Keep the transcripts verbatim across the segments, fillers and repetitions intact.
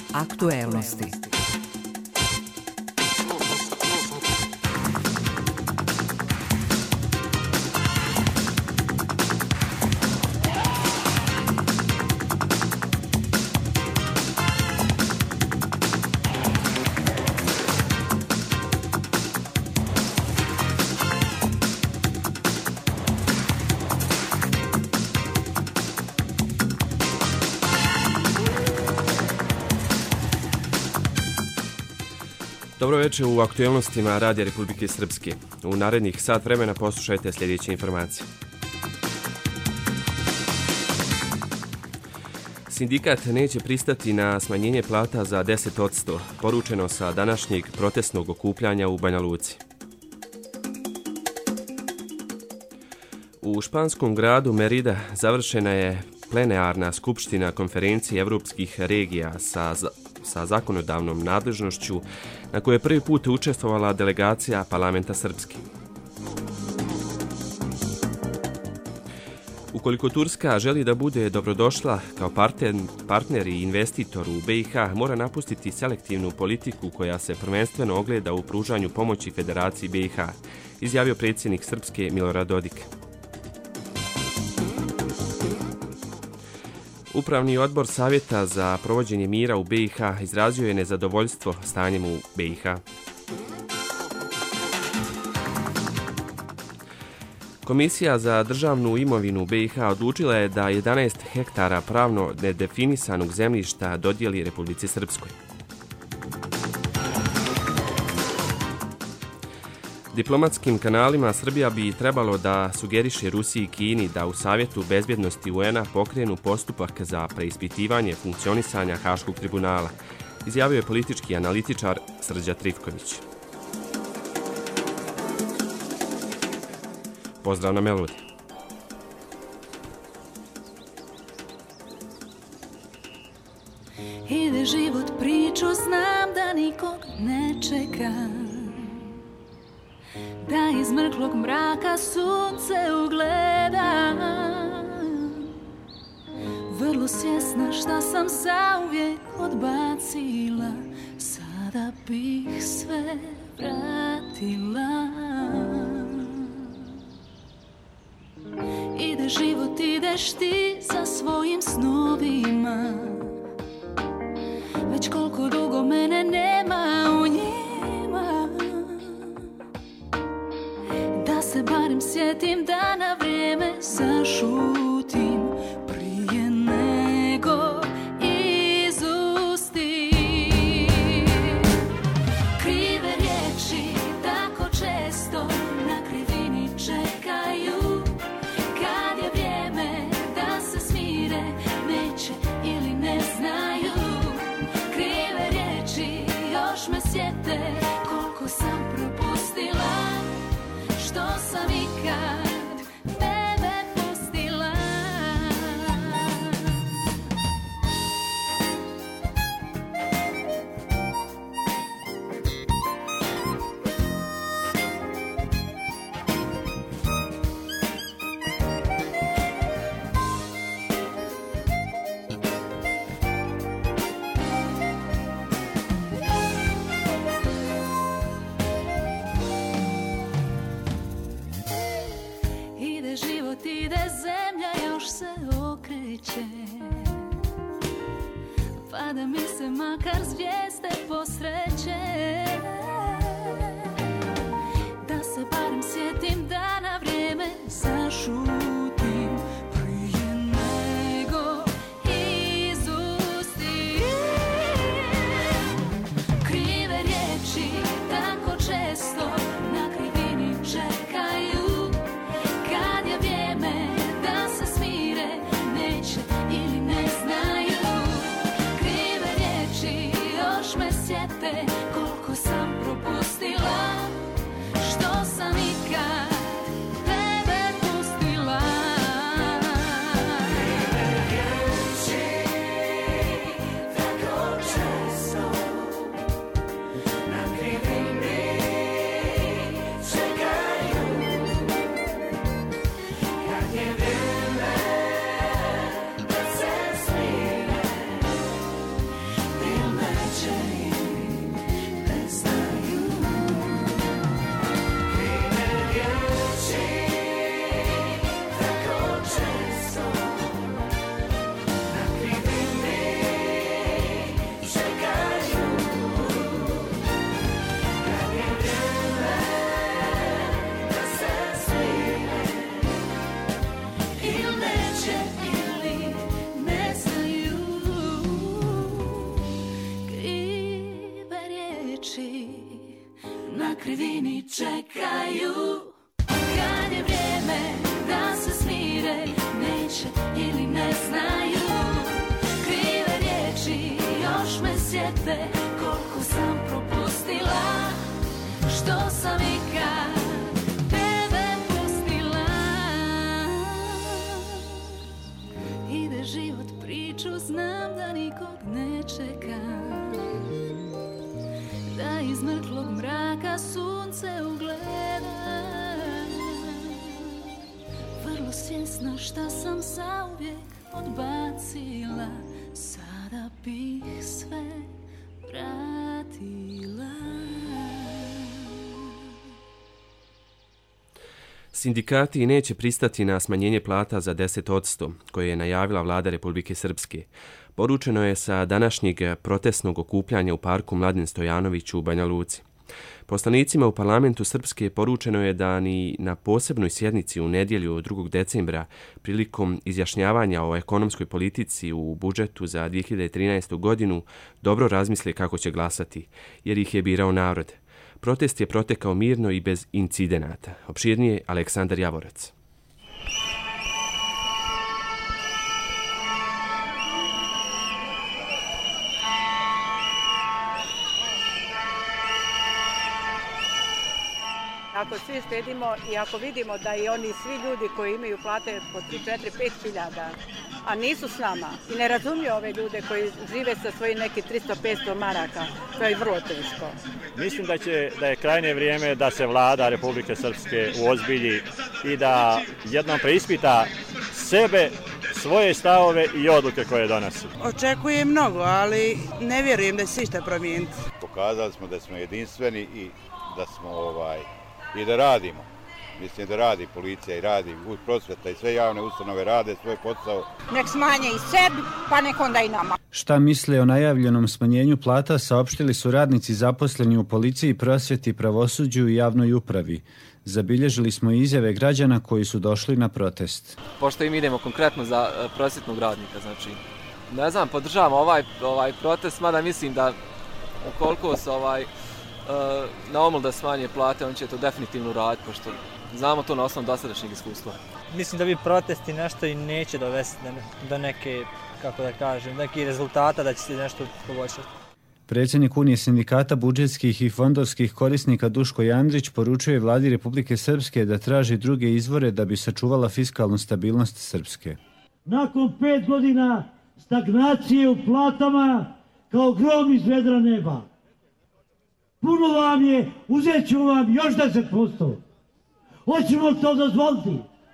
Aktuelnosti. Dobro večer u aktuelnostima Radija Republike Srpske. U narednih sat vremena poslušajte sljedeće informacije. Sindikat neće pristati na smanjenje plata za deset posto, poručeno sa današnjeg protestnog okupljanja u Banja Luci. U španskom gradu Merida završena je plenarna skupština konferencije evropskih regija sa sa zakonodavnom nadležnošću na kojoj je prvi put učestvovala delegacija Parlamenta Srpske. Ukoliko Turska želi da bude dobrodošla kao partner, partner i investitor u B i H, mora napustiti selektivnu politiku koja se prvenstveno ogleda u pružanju pomoći Federaciji B i H, izjavio predsjednik Srpske Milorad Dodik. Upravni odbor Savjeta za provođenje mira u B i H izrazio je nezadovoljstvo stanjem u B i H. Komisija za državnu imovinu B i H odlučila je da jedanaest hektara pravno nedefinisanog zemljišta dodijeli Republici Srpskoj. Diplomatskim kanalima Srbija bi trebalo da sugeriše Rusiji i Kini da u Savjetu bezbjednosti U N a pokrenu postupak za preispitivanje funkcionisanja Haškog tribunala, izjavio je politički analitičar Srđa Trifković. Pozdrav na Melodi. Ide život priču, znam da nikog ne čeka, da iz mrklog mraka sunce ugleda. Vrlo svjesna šta sam zauvijek odbacila, sada bih sve vratila. Ide život, ideš ti za svojim snovima, već koliko dugo mene nema u njima. Da se barem sjetim da na vrijeme zašutim prije nego izustim. Krive riječi tako često na krivini čekaju, kad je vrijeme da se smire neće ili ne znaju. Krive riječi još me sjete koliko sam propustila, što sam ikad tebe pustila. Pa da mi se makar zvijezde posreće, da se barem sjetim da na vrijeme zašutim prije nego izustim. Krive riječi tako često na krivini čekaju, kad je vrijeme da se smire neće ili ne znaju. Još me sjete koliko sam propustila, što sam ikad tebe pustila. sam propustila, što sam ikad tebe pustila. Ide život priču, znam da nikog ne čeka, da iz mrklog mraka sunce ugleda. Vrlo svjesna šta sam zauvijek odbacila, sada bih sve vratila. Sindikati neće pristati na smanjenje plata za deset posto koje je najavila vlada Republike Srpske. Poručeno je sa današnjeg protestnog okupljanja u parku Mladen Stojanović u Banja Luci. Poslanicima u parlamentu Srpske poručeno je da ni na posebnoj sjednici u nedjelju drugog decembra prilikom izjašnjavanja o ekonomskoj politici u budžetu za dvije hiljade trinaestu. godinu dobro razmisle kako će glasati, jer ih je birao narod. Protest je protekao mirno i bez incidenata. Opširnije Aleksandar Javorac. Ako svi štedimo i ako vidimo da i oni svi ljudi koji imaju plate po tri, četiri, pet hiljada, a nisu s nama i ne razumiju ove ljude koji žive sa svojih nekih tristo do petsto maraka, to je vrlo teško. Mislim da, će, da je krajnje vrijeme da se vlada Republike Srpske uozbilji i da jednom preispita sebe, svoje stavove i odluke koje donosi. Očekujem mnogo, ali ne vjerujem da će se išta promijeniti. Pokazali smo da smo jedinstveni i da smo ovaj i da radimo. Mislim da radi policija i radi prosvjeta i sve javne ustanove rade svoj posao. Nek smanje i sebi, pa nek onda i nama. Šta misle o najavljenom smanjenju plata saopštili su radnici zaposleni u policiji, prosvjeti, pravosuđu i javnoj upravi. Zabilježili smo izjave građana koji su došli na protest. Pošto im idemo konkretno za prosvjetnog radnika, znači, ne znam, podržavam ovaj, ovaj protest, mada mislim da ukoliko se ovaj, na oml da smanje plate, on će to definitivno raditi, pošto znamo to na osnovu dosadašnjeg iskustva. Mislim da bi protesti nešto i neće dovesti do neke, kako da kažem, nekih rezultata, da će se nešto poboljšati. Predsjednik Unije sindikata budžetskih i fondovskih korisnika Duško Jandrić poručuje vladi Republike Srpske da traži druge izvore da bi sačuvala fiskalnu stabilnost Srpske. Nakon pet godina stagnacije u platama kao grom iz vedra neba, puno vam je, uzet ću vam još deset posto. Hoćemo to dozvoliti?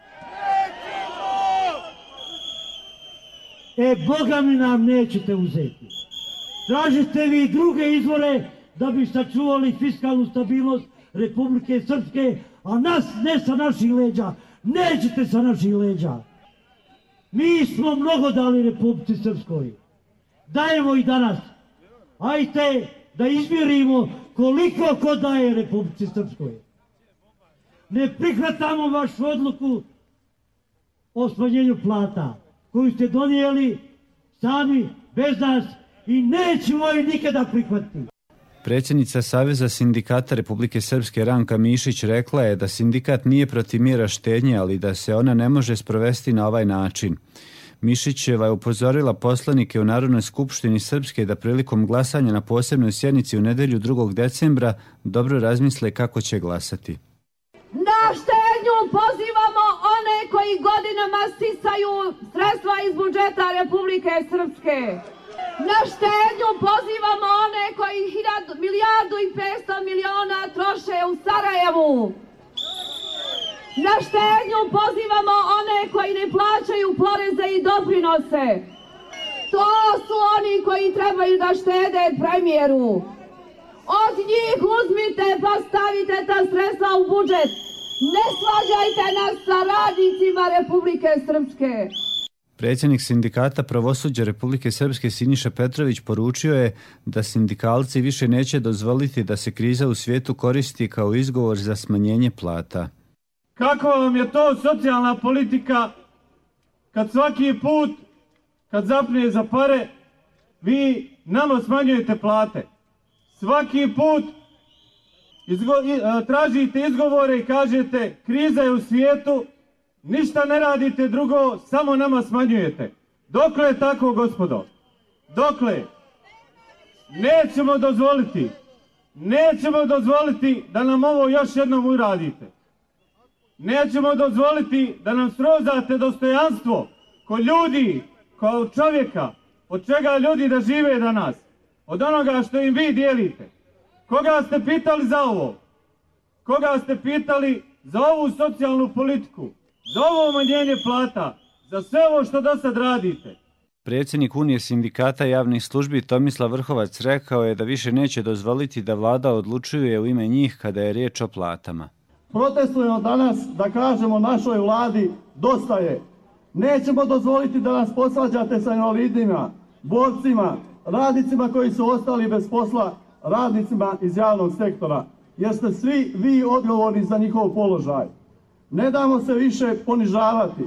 E, Boga mi nam nećete uzeti. Tražite vi druge izvore da bi sačuvali fiskalnu stabilnost Republike Srpske, a nas ne sa naših leđa. Nećete sa naših leđa. Mi smo mnogo dali Republici Srpskoj. Dajemo i danas. Ajte da izmjerimo koliko ko daje Republici Srpskoj. Ne prihvatamo vašu odluku o smanjenju plata koju ste donijeli sami, bez nas, i nećemo je nikada prihvatiti. Predsjednica Saveza sindikata Republike Srpske Ranka Mišić rekla je da sindikat nije protiv mjera štednje, ali da se ona ne može sprovesti na ovaj način. Mišićeva je upozorila poslanike u Narodnoj skupštini Srpske da prilikom glasanja na posebnoj sjednici u nedjelju drugog decembra dobro razmisle kako će glasati. Na štednju pozivamo one koji godinama sisaju sredstva iz budžeta Republike Srpske. Na štednju pozivamo one koji hiljadu, milijardu i petsto miliona troše u Sarajevu. Na štednju pozivamo one koji ne plaćaju poreze i doprinose. To su oni koji trebaju da štede, premijeru. Od njih uzmite pa stavite ta sredstva u budžet. Ne svađajte nas sa radnicima Republike Srpske. Predsjednik sindikata pravosuđa Republike Srpske Siniša Petrović poručio je da sindikalci više neće dozvoliti da se kriza u svijetu koristi kao izgovor za smanjenje plata. Kako vam je to socijalna politika kad svaki put kad zapne za pare vi nama smanjujete plate? Svaki put izgo, tražite izgovore i kažete kriza je u svijetu, ništa ne radite drugo, samo nama smanjujete. Dokle je tako, gospodo? Dokle? Nećemo dozvoliti, nećemo dozvoliti da nam ovo još jednom uradite. Nećemo dozvoliti da nam srozate dostojanstvo ko ljudi, kao čovjeka, od čega ljudi da žive danas, od onoga što im vi dijelite. Koga ste pitali za ovo? Koga ste pitali za ovu socijalnu politiku, za ovo umanjenje plata, za sve ovo što do sad radite? Predsjednik Unije sindikata javnih službi Tomislav Vrhovac rekao je da više neće dozvoliti da vlada odlučuje u ime njih kada je riječ o platama. Protestujemo danas da kažemo našoj vladi dosta je. Nećemo dozvoliti da nas posvađate sa invalidima, borcima, radnicima koji su ostali bez posla, radnicima iz javnog sektora, jer ste svi vi odgovorni za njihov položaj. Ne damo se više ponižavati.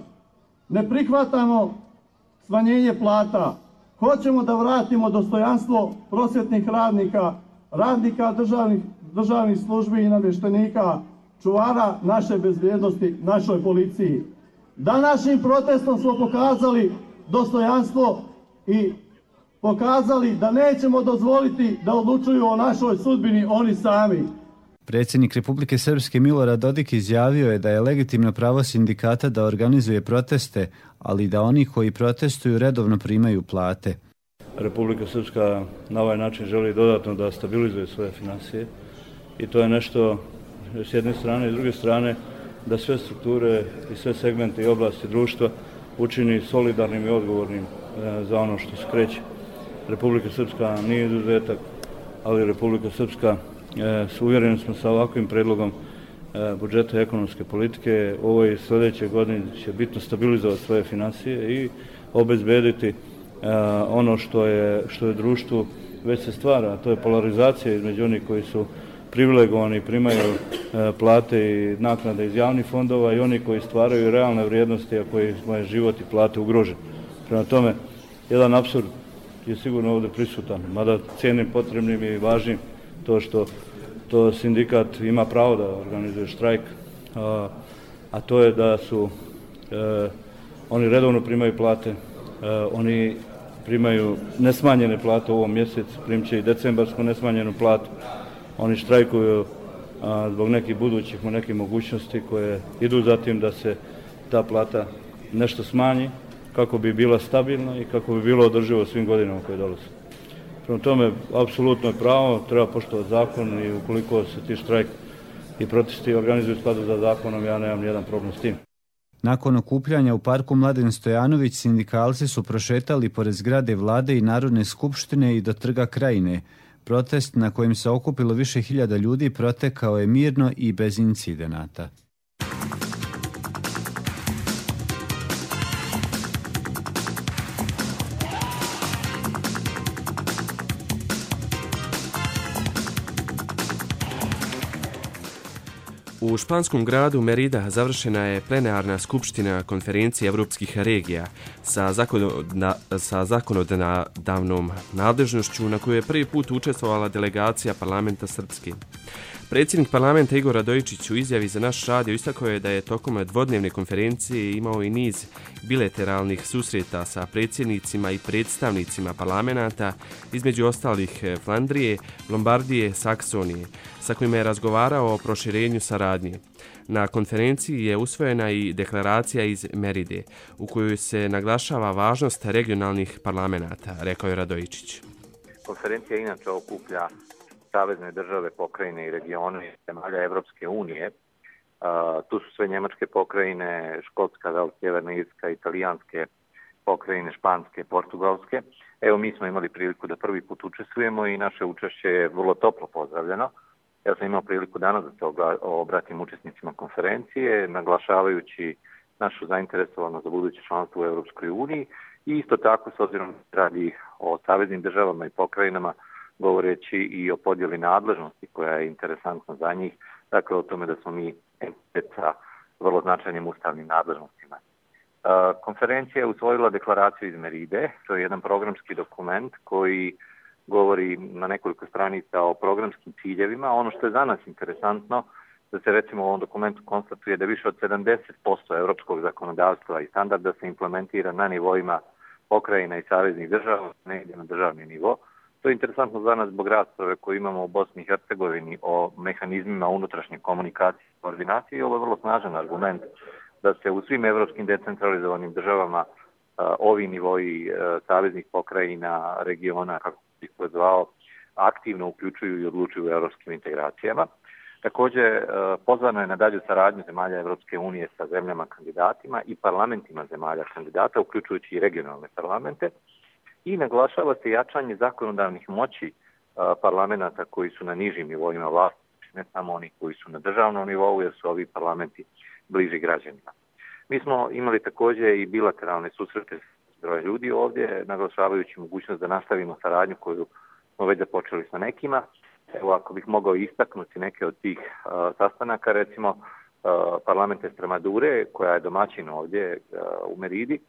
Ne prihvatamo smanjenje plata. Hoćemo da vratimo dostojanstvo prosvjetnih radnika, radnika državnih, državnih službi i namještenika, čuvara naše bezbjednosti, našoj policiji. Današnjim protestom smo pokazali dostojanstvo i pokazali da nećemo dozvoliti da odlučuju o našoj sudbini oni sami. Predsjednik Republike Srpske Milorad Dodik izjavio je da je legitimno pravo sindikata da organizuje proteste, ali da oni koji protestuju redovno primaju plate. Republika Srpska na ovaj način želi dodatno da stabilizuje svoje financije i to je nešto s jedne strane i s druge strane da sve strukture i sve segmente i oblasti društva učini solidarnim i odgovornim za ono što se kreće. Republika Srpska nije izuzetak, ali Republika Srpska, uvjereni smo sa ovakvim predlogom budžeta ekonomske politike, u ovoj sljedeće godine će bitno stabilizovati svoje financije i obezbediti ono što je, što je društvu već se stvara, a to je polarizacija između onih koji su privilegovani, primaju plate i naknade iz javnih fondova i oni koji stvaraju realne vrijednosti, a kojima je život i plate ugrožen. Prema tome, jedan apsurd je sigurno ovdje prisutan, mada cijenim potrebnim i važnim to što to sindikat ima pravo da organizuje štrajk, a, a to je da su e, oni redovno primaju plate, e, oni primaju nesmanjene plate u ovom mjesecu, primit će i decembarsku nesmanjenu platu. Oni štrajkuju a, zbog nekih budućih nekih mogućnosti koje idu za tim da se ta plata nešto smanji kako bi bila stabilna i kako bi bilo održivo svim godinama koje dolaze. Prema tome, apsolutno je pravo, treba poštovati zakon i ukoliko se ti štrajk i protesti organizuju u skladu za zakonom, ja nemam nijedan problem s tim. Nakon okupljanja u parku Mladen Stojanović, sindikalci su prošetali pored zgrade vlade i Narodne skupštine i do trga Krajine. Protest na kojem se okupilo više hiljada ljudi protekao je mirno i bez incidenata. U španskom gradu Merida završena je plenarna skupština konferencije evropskih regija sa, zakonodna, sa zakonodavnom nadležnošću na kojoj je prvi put učestvovala delegacija parlamenta Srpske. Predsjednik parlamenta Igor Radojičić u izjavi za naš radio istakao je da je tokom dvodnevne konferencije imao i niz bilateralnih susreta sa predsjednicima i predstavnicima parlamenta, između ostalih Flandrije, Lombardije, Saksonije, sa kojima je razgovarao o proširenju saradnje. Na konferenciji je usvojena i deklaracija iz Meride, u kojoj se naglašava važnost regionalnih parlamenta, rekao je Radojičić. Konferencija inače okuplja savezne države, pokrajine i regione zemalja Evropske unije. Uh, tu su sve njemačke pokrajine, škotska, sjeverna Irska, italijanske pokrajine, španske, portugalske. Evo, mi smo imali priliku da prvi put učestvujemo i naše učešće je vrlo toplo pozdravljeno. Ja sam imao priliku danas da se obratim učesnicima konferencije, naglašavajući našu zainteresovanost za buduće članstvo u Evropskoj uniji i isto tako, s obzirom da radi o saveznim državama i pokrajinama, govoreći i o podjeli nadležnosti koja je interesantna za njih, dakle o tome da smo mi entitet sa vrlo značajnim ustavnim nadležnostima. Konferencija je usvojila deklaraciju iz Meride, to je jedan programski dokument koji govori na nekoliko stranica o programskim ciljevima. Ono što je za nas interesantno, da se recimo u ovom dokumentu konstatuje da više od sedamdeset posto evropskog zakonodavstva i standarda se implementira na nivoima pokrajina i saveznih država, ne ide na državni nivo. To je interesantno za nas zbog rasprave koju imamo u Bosni i Hercegovini o mehanizmima unutrašnje komunikacije i koordinacije. Ovo je vrlo snažan argument da se u svim evropskim decentralizovanim državama a, ovi nivoji a, saveznih pokrajina, regiona, kako bih pozvao, aktivno uključuju i odlučuju u evropskim integracijama. Također, pozvano je na dalju saradnju zemalja Evropske unije sa zemljama kandidatima i parlamentima zemalja kandidata, uključujući i regionalne parlamente, i naglašava se jačanje zakonodavnih moći parlamenta koji su na nižim nivoima vlasti, ne samo oni koji su na državnom nivou, jer su ovi parlamenti bliži građanima. Mi smo imali također i bilateralne susrete s brojem ljudi ovdje, naglašavajući mogućnost da nastavimo saradnju koju smo već započeli sa nekima. Evo, ako bih mogao istaknuti neke od tih uh, sastanaka, recimo uh, parlament Estremadure, koja je domaćin ovdje uh, u Meridi,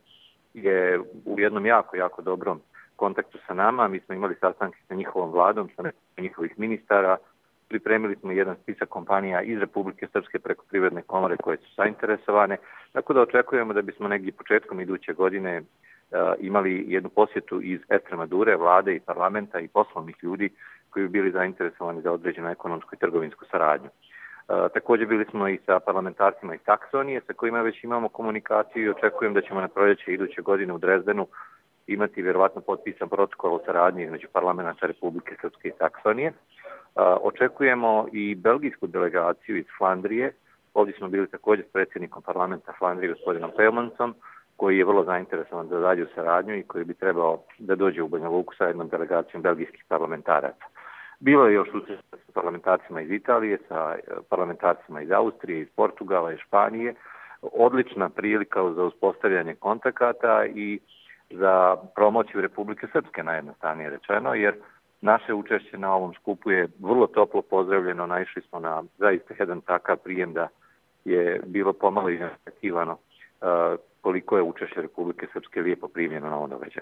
je u jednom jako, jako dobrom kontaktu sa nama. Mi smo imali sastanke sa njihovom vladom, sa njihovih ministara, pripremili smo jedan spisak kompanija iz Republike Srpske preko Privredne komore koje su zainteresovane, tako da očekujemo da bismo negdje početkom iduće godine uh, imali jednu posjetu iz Estremadure, vlade i parlamenta i poslovnih ljudi koji bi bili zainteresovani za određenu ekonomsku i trgovinsku saradnju. E, također bili smo i sa parlamentarcima iz Saksonije, sa kojima već imamo komunikaciju i očekujem da ćemo na proljeće iduće godine u Drezdenu imati vjerovatno potpisan protokol o saradnji između parlamenta Republike Srpske i Saksonije. E, očekujemo i belgijsku delegaciju iz Flandrije. Ovdje smo bili također s predsjednikom parlamenta Flandrije, gospodinom Pelmansom, koji je vrlo zainteresovan za dalju saradnju i koji bi trebao da dođe u Banja Luku sa jednom delegacijom belgijskih parlamentaraca. Bilo je još susret sa parlamentarcima iz Italije, sa parlamentarcima iz Austrije, iz Portugala i Španije. Odlična prilika za uspostavljanje kontakata i za promociju Republike Srpske, najjednostavnije rečeno, jer naše učešće na ovom skupu je vrlo toplo pozdravljeno. Naišli smo na zaista jedan takav prijem da je bilo pomalo i neočekivano uh, koliko je učešće Republike Srpske lijepo primljeno na ovom događaju.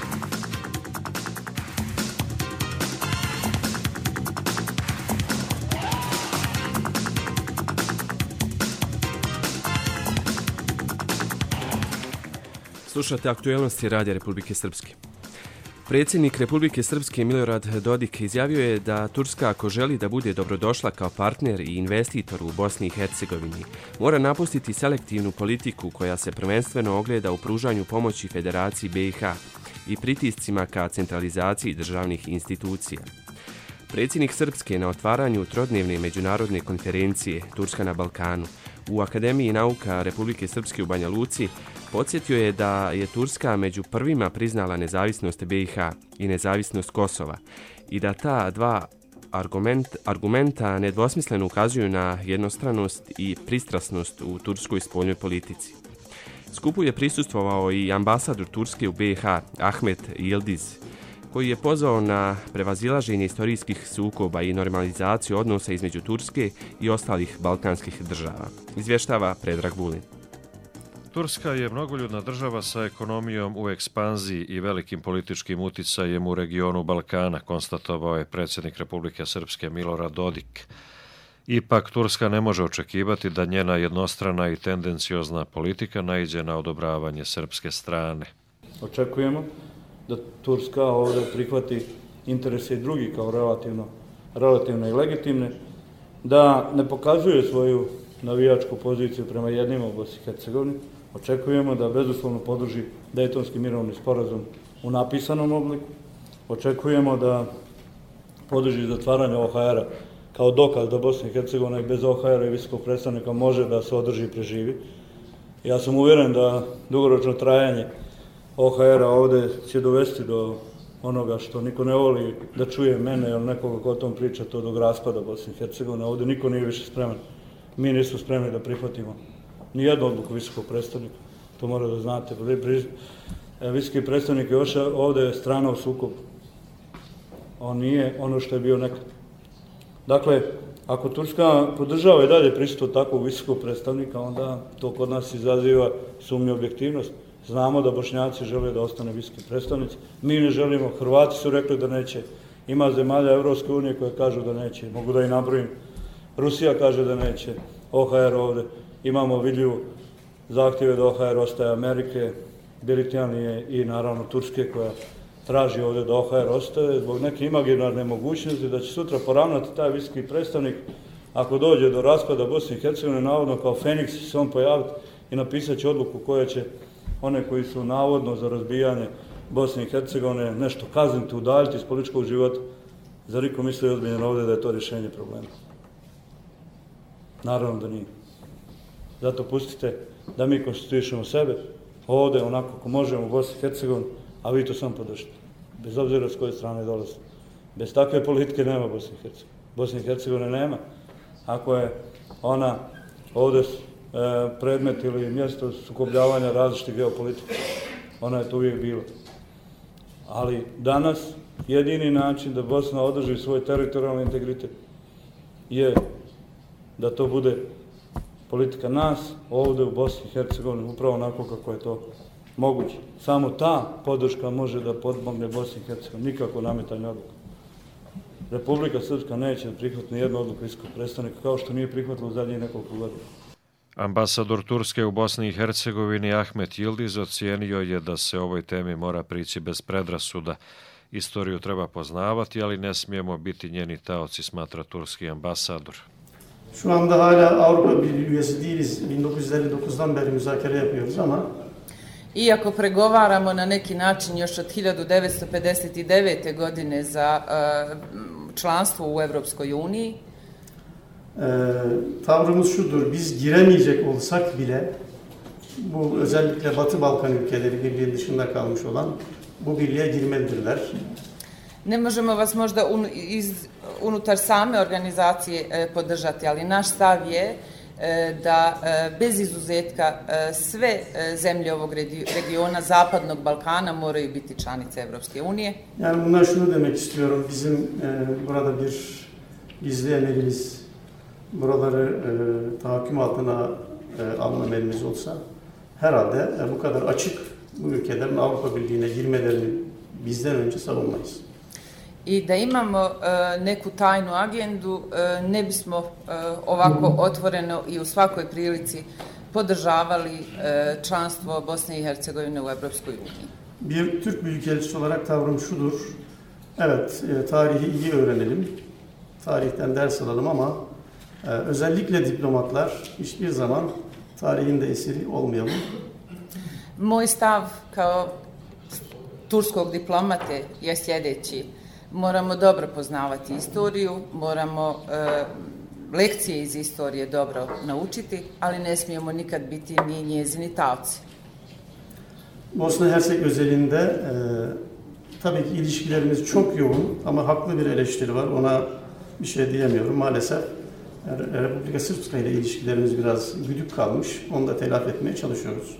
Slušate aktuelnosti Radija Republike Srpske. Predsjednik Republike Srpske Milorad Dodik izjavio je da Turska, ako želi da bude dobrodošla kao partner i investitor u Bosni i Hercegovini, mora napustiti selektivnu politiku koja se prvenstveno ogleda u pružanju pomoći Federaciji B i H i pritiscima ka centralizaciji državnih institucija. Predsjednik Srpske na otvaranju trodnevne međunarodne konferencije Turska na Balkanu u Akademiji nauka Republike Srpske u Banja Luci podsjetio je da je Turska među prvima priznala nezavisnost B i H i nezavisnost Kosova i da ta dva argument, argumenta nedvosmisleno ukazuju na jednostranost i pristrasnost u turskoj spoljnoj politici. Skupu je prisustvovao i ambasador Turske u B i H Ahmet Yildiz, koji je pozvao na prevazilaženje istorijskih sukoba i normalizaciju odnosa između Turske i ostalih balkanskih država. Izvještava Predrag Vulin. Turska je mnogoljudna država sa ekonomijom u ekspanziji i velikim političkim uticajem u regionu Balkana, konstatovao je predsjednik Republike Srpske Milorad Dodik. Ipak, Turska ne može očekivati da njena jednostrana i tendenciozna politika naiđe na odobravanje srpske strane. Očekujemo da Turska ovdje prihvati interese i drugi kao relativno, relativno i legitimne, da ne pokazuje svoju navijačku poziciju prema jednima u Bosni i Hercegovini. Očekujemo da bezuslovno podrži Dejtonski mirovni sporazum u napisanom obliku. Očekujemo da podrži zatvaranje O H R-a kao dokaz da Bosna i Hercegovina i bez O H R-a i visokog predstavnika može da se održi i preživi. Ja sam uvjeren da dugoročno trajanje O H R-a ovdje će dovesti do onoga što niko ne voli da čuje mene ili nekoga ko o tom priča, to do raspada Bosne i Hercegovine. Ovdje niko nije više spreman. Mi nismo spremni da prihvatimo nijednu odluku visokog predstavnika. To mora da znate. Visoki predstavnik još ovdje je strana u sukobu. On nije ono što je bio nekad. Dakle, ako Turska podržava i dalje prisustvo takvog visokog predstavnika, onda to kod nas izaziva sumnju objektivnost. Znamo da Bošnjaci žele da ostane visoki predstavnici. Mi ne želimo. Hrvati su rekli da neće. Ima zemalja Evropske unije koje kažu da neće. Mogu da i nabrojim. Rusija kaže da neće. O H R ovdje. Imamo vidljivu zahtjeve da O H R ostaje Amerike, Britanije i naravno Turske koja traži ovdje da O H R ostaje zbog neke imaginarne mogućnosti da će sutra poravnati taj visoki predstavnik ako dođe do raspada Bosne i Hercegovine, navodno kao Feniks će se on pojaviti i napisat će odluku koja će one koji su navodno za razbijanje Bosne i Hercegovine nešto kazniti, udaljiti iz političkog života. Zar iko misli ozbiljno ovdje da je to rješenje problema? Naravno da nije. Zato pustite da mi konstituišemo sebe ovdje onako kako možemo u Bosni i Hercegovini, a vi to sam podržite. Bez obzira s koje strane dolazi. Bez takve politike nema Bosne i Hercegovine. Bosne i Hercegovine nema. Ako je ona ovdje predmet ili mjesto sukobljavanja različitih geopolitika, ona je to uvijek bila. Ali danas jedini način da Bosna održi svoj teritorijalni integritet je da to bude politika nas ovdje u Bosni i Hercegovini, upravo onako kako je to moguće. Samo ta podrška može da podmogne Bosni i Hercegovini, nikako nametanje odluka. Republika Srpska neće prihvatiti ni jednu odluku visokog predstavnika, kao što nije prihvatila u zadnjih nekoliko godina. Ambasador Turske u Bosni i Hercegovini Ahmet Yildiz ocijenio je da se ovoj temi mora prići bez predrasuda. Istoriju treba poznavati, ali ne smijemo biti njeni taoci, smatra turski ambasador. Şu anda hala Avrupa Birliği üyesi değiliz. bin dokuz yüz elli dokuzdan beri müzakere yapıyoruz ama iako pregovaramo na neki način još od hiljadu devetsto pedeset devete. godine za uh, članstvo u Evropskoj uniji, e, tavrımız şudur, biz giremeyecek olsak bile bu özellikle Batı Balkan ülkeleri birliğin dışında kalmış olan bu birliğe girmelidirler. Ne možemo vas možda un, iz, unutar same organizacije e, podržati, ali naš stav je e, da e, bez izuzetka e, sve e, zemlje ovog regiona Zapadnog Balkana moraju biti članice Evropske unije. Yani bundan şunu demek istiyorum, bizim e, burada bir gizli emelimiz, buraları e, tahakküm altına e, alma emelimiz olsa herhalde e, bu kadar açık bu ülkelerin Avrupa Birliği'ne girmelerini bizden önce savunmayız. I da imamo uh, neku tajnu agendu, uh, ne bismo uh, ovako otvoreno i u svakoj prilici podržavali uh, članstvo Bosne i Hercegovine u Evropskoj uniji. Bir Türk büyükelçisi olarak tavrım şudur. Evet, e, tarihi iyi öğrenelim. Tarihten ders alalım ama e, özellikle diplomatlar hiçbir zaman tarihin de esiri olmayalım. Moj stav kao turskog diplomate je sljedeći. Moramo dobro poznavati istoriju, moramo e, lekcije iz istorije dobro naučiti, ali ne smijemo nikad biti ni njezini taoci. Bosna Hersek özelinde e, tabii ki ilişkilerimiz çok yoğun ama haklı bir eleştiri var. Ona bir şey diyemiyorum maalesef. Republika Srpska ile ilişkilerimiz biraz güdük kalmış. Onu da telafi etmeye çalışıyoruz.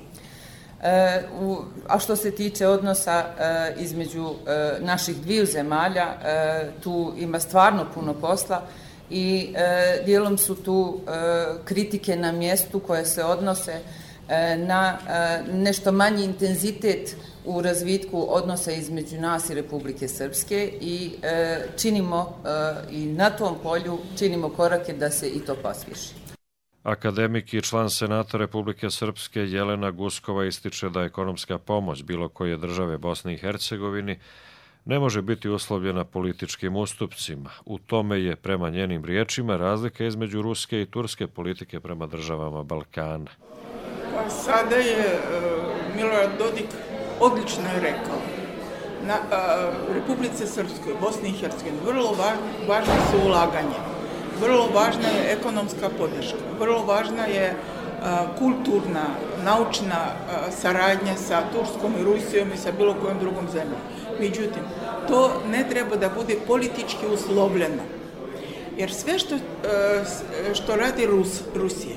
E, u, a što se tiče odnosa e, između e, naših dviju zemalja, e, tu ima stvarno puno posla i e, dijelom su tu e, kritike na mjestu koje se odnose e, na e, nešto manji intenzitet u razvitku odnosa između nas i Republike Srpske i e, činimo e, i na tom polju činimo korake da se i to pospješi. Akademik i član Senata Republike Srpske Jelena Guskova ističe da ekonomska pomoć bilo koje države Bosne i Hercegovini ne može biti uslovljena političkim ustupcima. U tome je, prema njenim riječima, razlika između ruske i turske politike prema državama Balkana. Pa sada je uh, Milorad Dodik odlično je rekao. Na uh, Republike Srpskoj, Bosni i Hercegovini, vrlo važno, važno su ulaganje. Vrlo važna je ekonomska podrška, vrlo važna je a, kulturna, naučna a, saradnja sa Turskom i Rusijom i sa bilo kojom drugom zemljom. Međutim, to ne treba da bude politički uslovljeno. Jer sve što, a, što radi Rus, Rusija,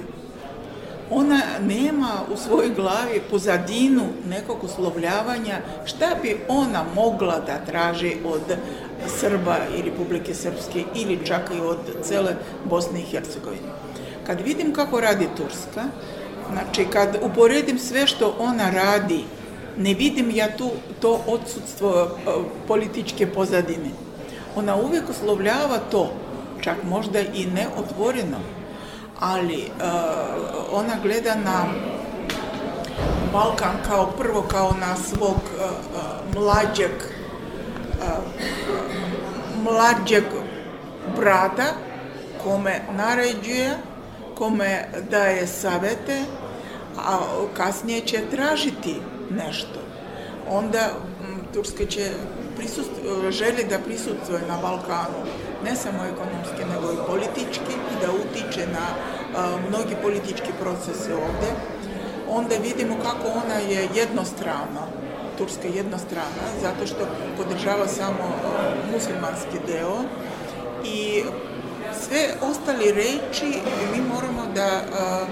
ona nema u svojoj glavi pozadinu nekog uslovljavanja šta bi ona mogla da traži od Srba i Republike Srpske ili čak i od cele Bosne i Hercegovine. Kad vidim kako radi Turska, znači kad uporedim sve što ona radi, ne vidim ja tu to odsudstvo uh, političke pozadine. Ona uvijek uslovljava to, čak možda i neotvoreno, ali uh, ona gleda na Balkan kao prvo kao na svog uh, uh, mlađeg mlađeg brata kome naređuje, kome daje savete, a kasnije će tražiti nešto. Onda Turska će želi da prisustvuje na Balkanu, ne samo ekonomski, nego i politički, i da utiče na mnogi politički procese ovde. Onda vidimo kako ona je jednostrana, Turska je jednostrana, zato što podržava samo muslimanski deo i sve ostali reči mi moramo da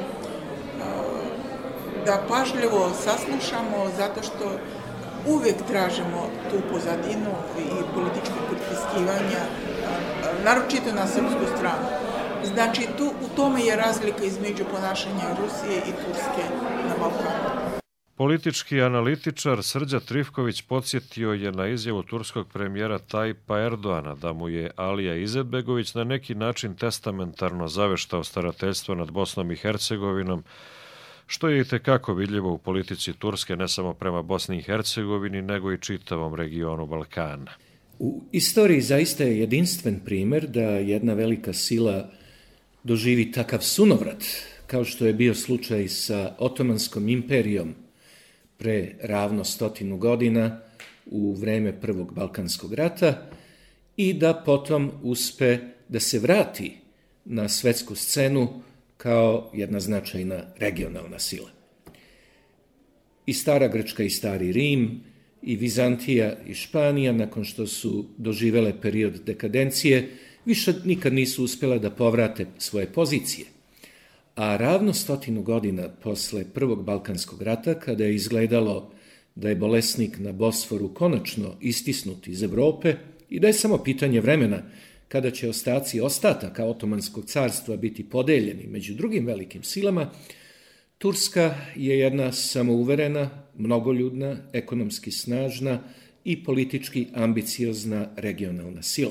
da pažljivo saslušamo, zato što uvek tražimo tu pozadinu i političkog pritiskivanja, naročito na srpsku stranu. Znači, tu, u tome je razlika između ponašanja Rusije i Turske na Balkanu. Politički analitičar Srđa Trifković podsjetio je na izjavu turskog premijera Tajpa Erdoana da mu je Alija Izetbegović na neki način testamentarno zaveštao starateljstvo nad Bosnom i Hercegovinom, što je i tekako vidljivo u politici Turske ne samo prema Bosni i Hercegovini, nego i čitavom regionu Balkana. U istoriji zaista je jedinstven primjer da jedna velika sila doživi takav sunovrat, kao što je bio slučaj sa Otomanskom imperijom pre ravno stotinu godina u vreme Prvog Balkanskog rata i da potom uspe da se vrati na svetsku scenu kao jedna značajna regionalna sila. I stara Grčka i stari Rim, i Vizantija i Španija, nakon što su doživele period dekadencije, više nikad nisu uspjela da povrate svoje pozicije. A ravno stotinu godina posle Prvog Balkanskog rata, kada je izgledalo da je bolesnik na Bosforu konačno istisnut iz Evrope i da je samo pitanje vremena kada će ostaci ostataka Otomanskog carstva biti podeljeni među drugim velikim silama, Turska je jedna samouverena, mnogoljudna, ekonomski snažna i politički ambiciozna regionalna sila.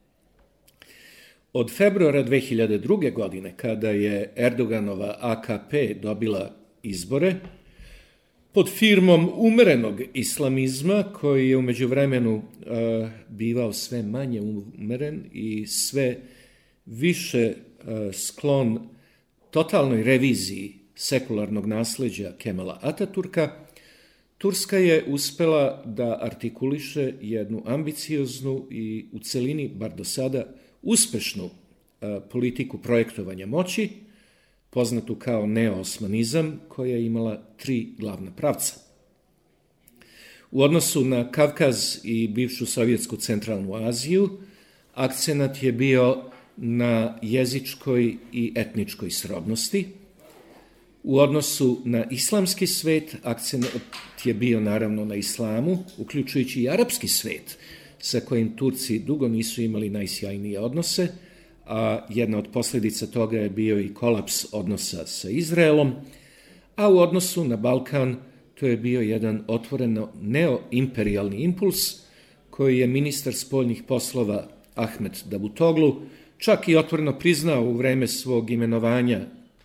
Od februara dve hiljade druge. godine, kada je Erdoganova A K P dobila izbore, pod firmom umerenog islamizma, koji je u međuvremenu uh, bivao sve manje umeren i sve više uh, sklon totalnoj reviziji sekularnog nasleđa Kemala Ataturka, Turska je uspela da artikuliše jednu ambicioznu i u celini, bar do sada, uspešnu uh, politiku projektovanja moći, poznatu kao neoosmanizam, koja je imala tri glavna pravca. U odnosu na Kavkaz i bivšu Sovjetsku centralnu Aziju, akcenat je bio na jezičkoj i etničkoj srodnosti. U odnosu na islamski svet, akcenat je bio naravno na islamu, uključujući i arapski svet, sa kojim Turci dugo nisu imali najsjajnije odnose, a jedna od posljedica toga je bio i kolaps odnosa sa Izraelom, a u odnosu na Balkan to je bio jedan otvoreno neoimperijalni impuls koji je ministar spoljnih poslova Ahmet Davutoglu čak i otvoreno priznao u vreme svog imenovanja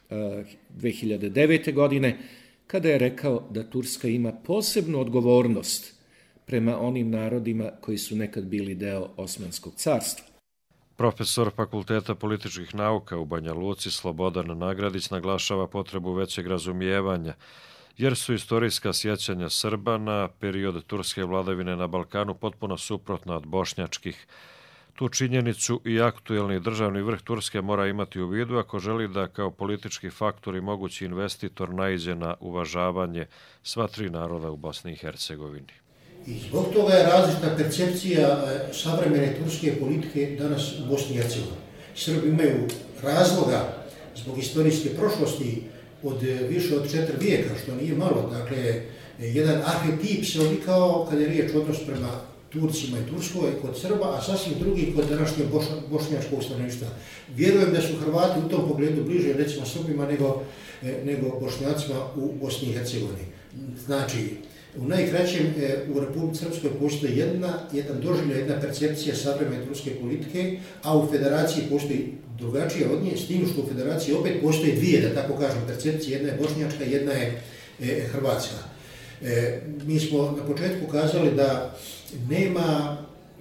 dve hiljade devete. godine, kada je rekao da Turska ima posebnu odgovornost prema onim narodima koji su nekad bili deo Osmanskog carstva. Profesor Fakulteta političkih nauka u Banja Luci Slobodan Nagradić naglašava potrebu većeg razumijevanja, jer su istorijska sjećanja Srba na period turske vladavine na Balkanu potpuno suprotna od bošnjačkih. Tu činjenicu i aktuelni državni vrh Turske mora imati u vidu ako želi da kao politički faktor i mogući investitor naiđe na uvažavanje sva tri naroda u Bosni i Hercegovini. I zbog toga je različita percepcija savremene turske politike danas u Bosni i Hercegovini. Srbi imaju razloga zbog istorijske prošlosti od više od četiri vijeka, što nije malo. Dakle, jedan arhetip se odlikao kada je riječ odnos prema Turcima i Turskoj kod Srba, a sasvim drugi kod današnjeg bošnjačkog stanovništva. Vjerujem da su Hrvati u tom pogledu bliže, recimo, Srbima nego, nego Bošnjacima u Bosni i Hercegovini. Znači, u najkraćem, u Republici Srpskoj postoji jedna, jedan doživljaj, jedna percepcija savremene turske politike, a u Federaciji postoji drugačija od nje, s tim što u Federaciji opet postoje dvije, da tako kažem, percepcije, jedna je bošnjačka, jedna je e, hrvatska. E, mi smo na početku kazali da nema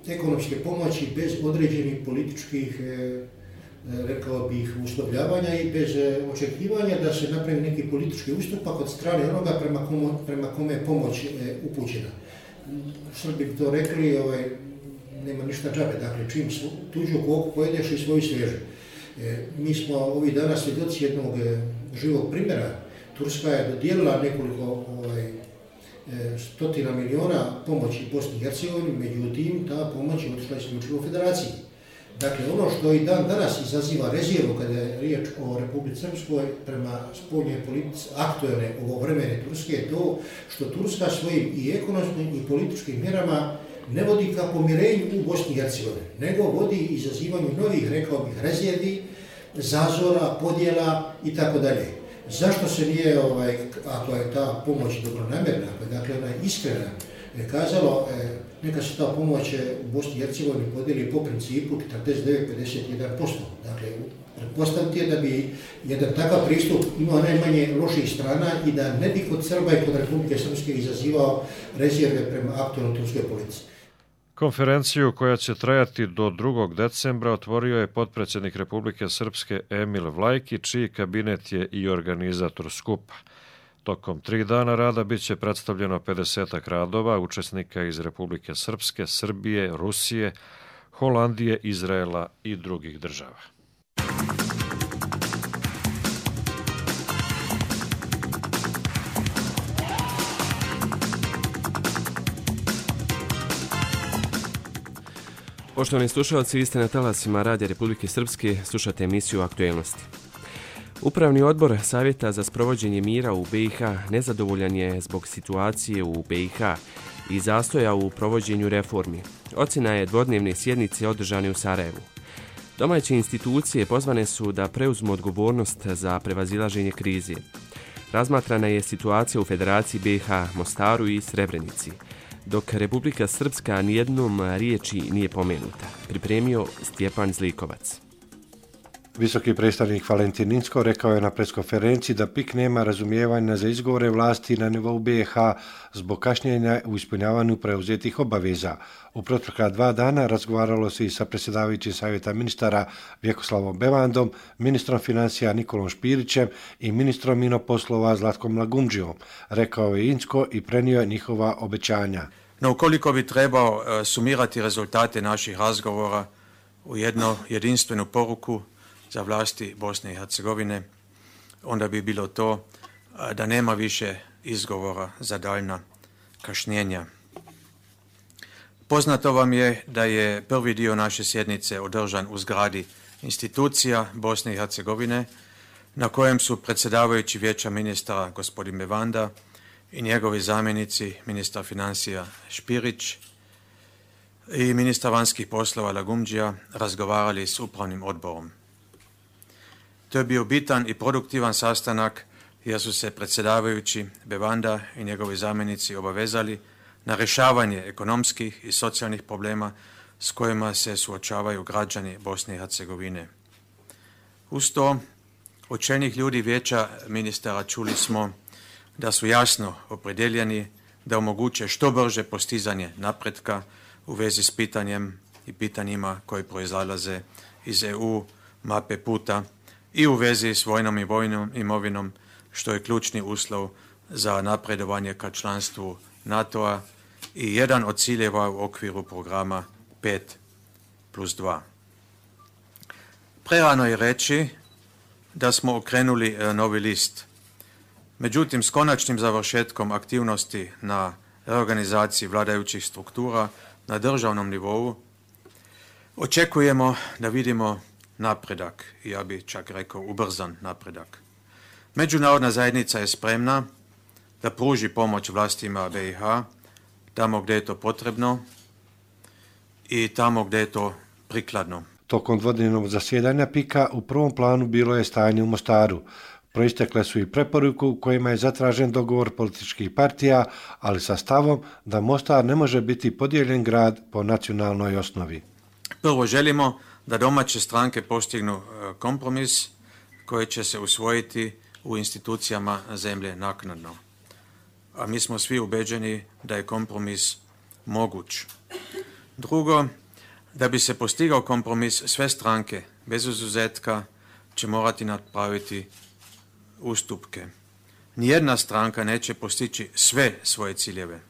ekonomske pomoći bez određenih političkih, rekao bih, uslovljavanja i bez očekivanja da se napravi neki politički ustupak od strane onoga prema kome, prema kome je pomoć upućena. Što bi to rekli, ovaj, nema ništa džabe, dakle čim tuđu koku pojedeš i svoju svježu. E, mi smo ovih dana svjedoci jednog živog primjera. Turska je dodijelila nekoliko ovaj, stotina miliona pomoći Bosni i Hercegovini, međutim ta pomoć je otišla isključivo Federaciji. Dakle, ono što i dan danas izaziva rezervu kada je riječ o Republici Srpskoj prema spoljnoj politici aktuelne ovovremene Turske je to što Turska svojim i ekonomskim i političkim mjerama ne vodi ka pomirenju u Bosni i Hercegovini, nego vodi izazivanju novih, rekao bih, rezervi, zazora, podjela i tako dalje. Zašto se nije, ovaj, ako je ta pomoć dobronamjerna, dakle ona je iskrena, je kazalo neka se ta pomoć u Bosni i Hercegovini podijeli po principu četrdeset devet zarez pedeset jedan posto. Dakle, pretpostaviti je da bi jedan takav pristup imao najmanje loših strana i da ne bi kod Srba i kod Republike Srpske izazivao rezerve prema aktualnoj turskoj politici. Konferenciju koja će trajati do drugog decembra otvorio je potpredsjednik Republike Srpske Emil Vlajki, čiji kabinet je i organizator skupa. Tokom tri dana rada bit će predstavljeno pedesetak radova učesnika iz Republike Srpske, Srbije, Rusije, Holandije, Izraela i drugih država. Poštovani slušalci, vi ste na talasima Radija Republike Srpske, slušate emisiju Aktuelnosti. Upravni odbor Savjeta za sprovođenje mira u be i ha nezadovoljan je zbog situacije u be i ha i zastoja u provođenju reformi. Ocjena je dvodnevne sjednice održane u Sarajevu. Domaće institucije pozvane su da preuzmu odgovornost za prevazilaženje krize. Razmatrana je situacija u Federaciji be i ha, Mostaru i Srebrenici, dok Republika Srpska nijednom riječi nije pomenuta. Pripremio Stjepan Zlikovac. Visoki predstavnik Valentin Incko rekao je na preskonferenciji da P I K nema razumijevanja za izgovore vlasti na nivou be i ha zbog kašnjenja u ispunjavanju preuzetih obaveza. U protekla dva dana razgovaralo se i sa predsjedavajućim savjeta ministara Vjekoslavom Bevandom, ministrom financija Nikolom Špirićem i ministrom inoposlova Zlatkom Lagumdžijom, rekao je Incko i prenio njihova obećanja. No ukoliko bi trebao sumirati rezultate naših razgovora u jednu jedinstvenu poruku za vlasti Bosne i Hercegovine, onda bi bilo to da nema više izgovora za daljna kašnjenja. Poznato vam je da je prvi dio naše sjednice održan u zgradi institucija Bosne i Hercegovine, na kojem su predsjedavajući vijeća ministara gospodin Bevanda i njegovi zamjenici ministar financija Špirić i ministar vanjskih poslova Lagumdžija razgovarali s upravnim odborom. To je bio bitan i produktivan sastanak jer su se predsjedavajući Bevanda i njegovi zamjenici obavezali na rješavanje ekonomskih i socijalnih problema s kojima se suočavaju građani Bosne i Hercegovine. Uz to, od čelnih ljudi vijeća ministara čuli smo da su jasno opredjeljeni da omoguće što brže postizanje napretka u vezi s pitanjem i pitanjima koji proizlaze iz e u mape puta i u vezi s vojnom i vojnom imovinom, što je ključni uslov za napredovanje ka članstvu NATO-a i jedan od ciljeva u okviru programa pet plus dva. Prerano je reći da smo okrenuli novi list. Međutim, s konačnim završetkom aktivnosti na reorganizaciji vladajućih struktura na državnom nivou očekujemo da vidimo napredak, i ja bih čak rekao ubrzan napredak. Međunarodna zajednica je spremna da pruži pomoć vlastima be i ha tamo gdje je to potrebno i tamo gdje je to prikladno. Tokom dvodnevnog zasjedanja P I K-a u prvom planu bilo je stanje u Mostaru. Proistekle su i preporuke u kojima je zatražen dogovor političkih partija, ali sa stavom da Mostar ne može biti podijeljen grad po nacionalnoj osnovi. Prvo želimo da domaće stranke postignu kompromis koji će se usvojiti u institucijama zemlje naknadno. A mi smo svi ubeđeni da je kompromis moguć. Drugo, da bi se postigao kompromis, sve stranke, bez izuzetka, će morati napraviti ustupke. Nijedna stranka neće postići sve svoje ciljeve.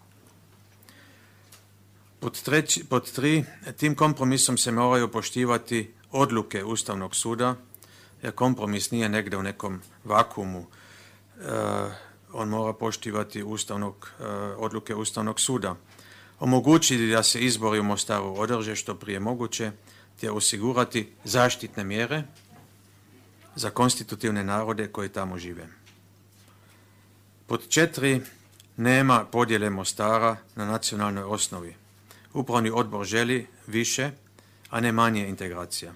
Pod, treći, pod tri, tim kompromisom se moraju poštivati odluke Ustavnog suda, jer kompromis nije negdje u nekom vakuumu. E, on mora poštivati ustavnog, e, odluke Ustavnog suda. Omogućiti da se izbori u Mostaru održe što prije moguće, te osigurati zaštitne mjere za konstitutivne narode koji tamo žive. Pod četiri, nema podjele Mostara na nacionalnoj osnovi. Upravni odbor želi više, a ne manje integracija.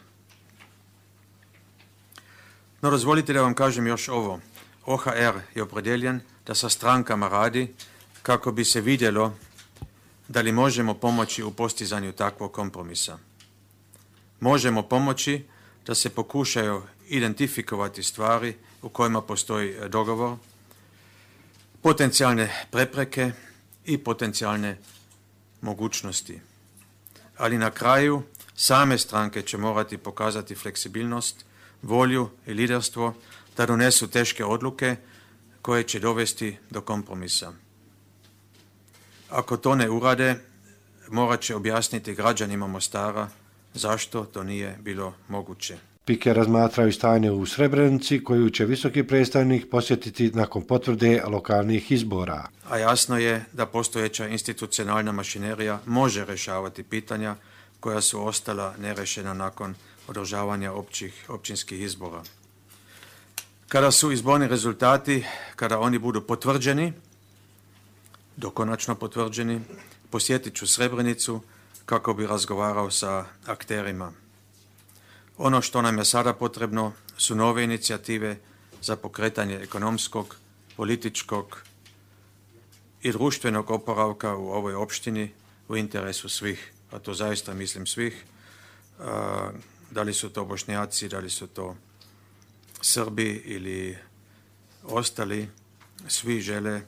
No, dozvolite da vam kažem još ovo. O H R je opredjeljen da sa strankama radi kako bi se vidjelo da li možemo pomoći u postizanju takvog kompromisa. Možemo pomoći da se pokušaju identifikovati stvari u kojima postoji dogovor, potencijalne prepreke i potencijalne mogućnosti. Ali na kraju same stranke će morati pokazati fleksibilnost, volju i liderstvo da donesu teške odluke koje će dovesti do kompromisa. Ako to ne urade, morat će objasniti građanima Mostara zašto to nije bilo moguće. Pike razmatraju stanje u Srebrenici, koju će visoki predstavnik posjetiti nakon potvrde lokalnih izbora. A jasno je da postojeća institucionalna mašinerija može rješavati pitanja koja su ostala nerešena nakon održavanja općih, općinskih izbora. Kada su izborni rezultati, kada oni budu potvrđeni, dokonačno potvrđeni, posjetit ću Srebrenicu kako bi razgovarao sa akterima. Ono što nam je sada potrebno su nove inicijative za pokretanje ekonomskog, političkog i društvenog oporavka u ovoj opštini u interesu svih, a to zaista mislim svih, da li su to Bošnjaci, da li su to Srbi ili ostali, svi žele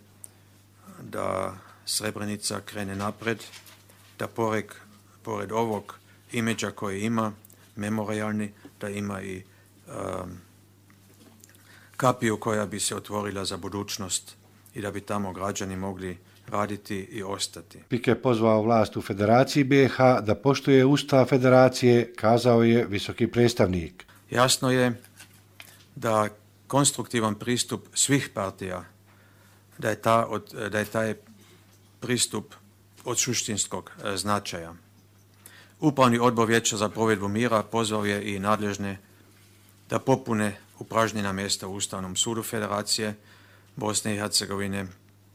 da Srebrenica krene napred, da pored, pored ovog imidža koji ima, memorialni, da ima i um, kapiju koja bi se otvorila za budućnost i da bi tamo građani mogli raditi i ostati. Pike je pozvao vlast u Federaciji B i H da poštuje Ustav Federacije, kazao je visoki predstavnik. Jasno je da konstruktivan pristup svih partija, da je, ta od, da je taj pristup od suštinskog e, značaja. Upravni odbor Vijeća za provedbu mira pozvao je i nadležne da popune upražnjena mjesta u Ustavnom sudu Federacije Bosne i Hercegovine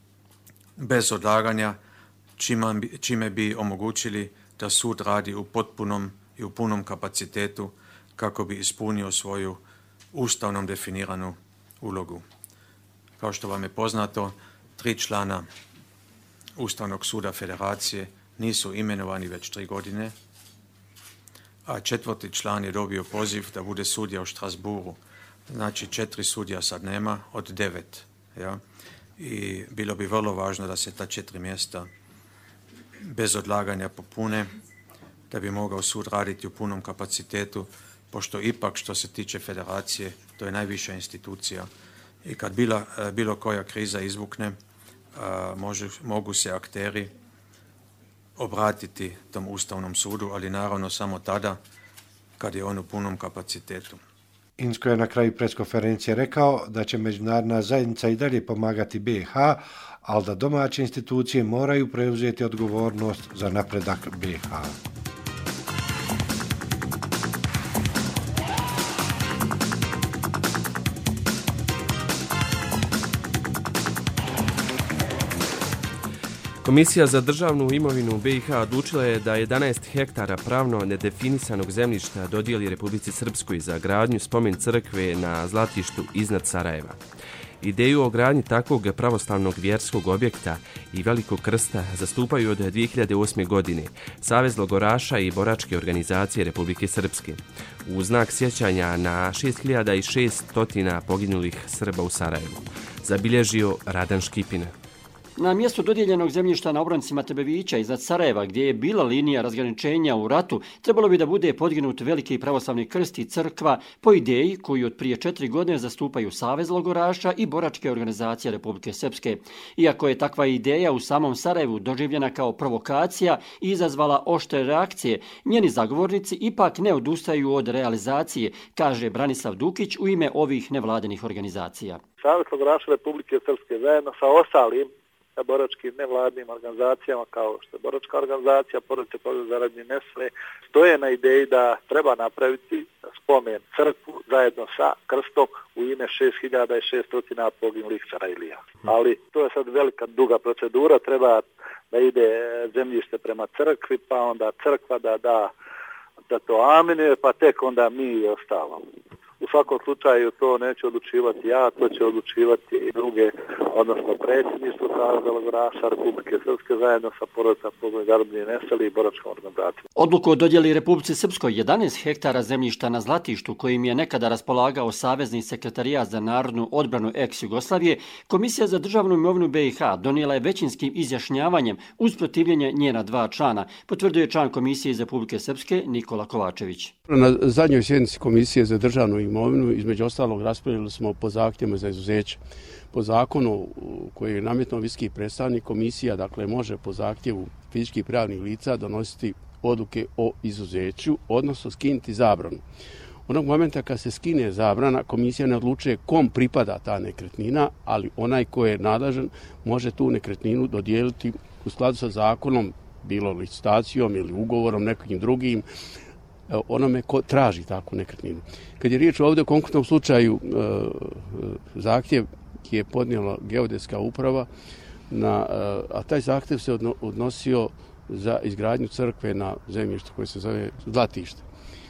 bez odlaganja, čime, čime bi omogućili da sud radi u potpunom i u punom kapacitetu kako bi ispunio svoju ustavnom definiranu ulogu. Kao što vam je poznato, tri člana Ustavnog suda Federacije nisu imenovani već tri godine, a četvrti član je dobio poziv da bude sudija u Štrasburu. Znači četiri sudija sad nema od devet. Ja? I bilo bi vrlo važno da se ta četiri mjesta bez odlaganja popune, da bi mogao sud raditi u punom kapacitetu, pošto ipak što se tiče federacije, to je najviša institucija. I kad bila, bilo koja kriza izvukne, može, mogu se akteri obratiti tom Ustavnom sudu, ali naravno samo tada kad je on u punom kapacitetu. Inzko je na kraju preskonferencije rekao da će međunarodna zajednica i dalje pomagati B i H, ali da domaće institucije moraju preuzeti odgovornost za napredak B i H. Komisija za državnu imovinu u B i H odlučila je da jedanaest hektara pravno nedefinisanog zemljišta dodijeli Republici Srpskoj za gradnju spomen crkve na Zlatištu iznad Sarajeva. Ideju o gradnji takvog pravoslavnog vjerskog objekta i velikog krsta zastupaju od dvije hiljade osme. godine Savez logoraša i boračke organizacije Republike Srpske u znak sjećanja na šest hiljada šessto poginulih Srba u Sarajevu, zabilježio Radan Škipina. Na mjestu dodijeljenog zemljišta na obroncima Tebevića iznad Sarajeva, gdje je bila linija razgraničenja u ratu, trebalo bi da bude podignut veliki pravoslavni krst i crkva po ideji koju od prije četiri godine zastupaju Savez logoraša i boračke organizacije Republike Srpske. Iako je takva ideja u samom Sarajevu doživljena kao provokacija i izazvala oštre reakcije, njeni zagovornici ipak ne odustaju od realizacije, kaže Branislav Dukić u ime ovih nevladinih organizacija. Savez logoraša Republike Srpske zajedno sa ostalim boračkim nevladnim organizacijama kao što je boračka organizacija, porodice pogled za radnje nesle, stoje na ideji da treba napraviti spomen crkvu zajedno sa krstom u ime šest hiljada šesto poginulih Sarajlija. Ali to je sad velika duga procedura, treba da ide zemljište prema crkvi, pa onda crkva da da, da to aminuje, pa tek onda mi i ostalo. U svakom slučaju to neće odlučivati ja, to će odlučivati i druge, odnosno predsjedništvo Saveza logoraša Republike Srpske zajedno sa porodicama poginulih zarobljeni neseli i boračkom organizacijom. Odluku o dodjeli Republici Srpskoj jedanaest hektara zemljišta na Zlatištu, kojim je nekada raspolagao Savezni sekretarijat za narodnu odbranu ex-Jugoslavije, Komisija za državnu imovinu B i H donijela je većinskim izjašnjavanjem uz protivljenje njena dva člana, potvrdio je član Komisije iz Republike Srpske Nikola Kovačević. Na zadnjoj sjednici Komisije za državnu imovinu, između ostalog, raspravljali smo po zahtjevima za izuzeće. Po zakonu koji je nametnuo viski predstavnik, komisija dakle može po zahtjevu fizičkih pravnih lica donositi odluke o izuzeću, odnosno skinuti zabranu. Onog momenta kad se skine zabrana, komisija ne odlučuje kom pripada ta nekretnina, ali onaj ko je nadležan može tu nekretninu dodijeliti u skladu sa zakonom, bilo licitacijom ili ugovorom nekim drugim, onome ko traži takvu nekretninu. Kad je riječ ovdje o konkretnom slučaju, zahtjev je podnijela geodetska uprava, na, a taj zahtjev se odnosio za izgradnju crkve na zemljištu koje se zove Zlatište.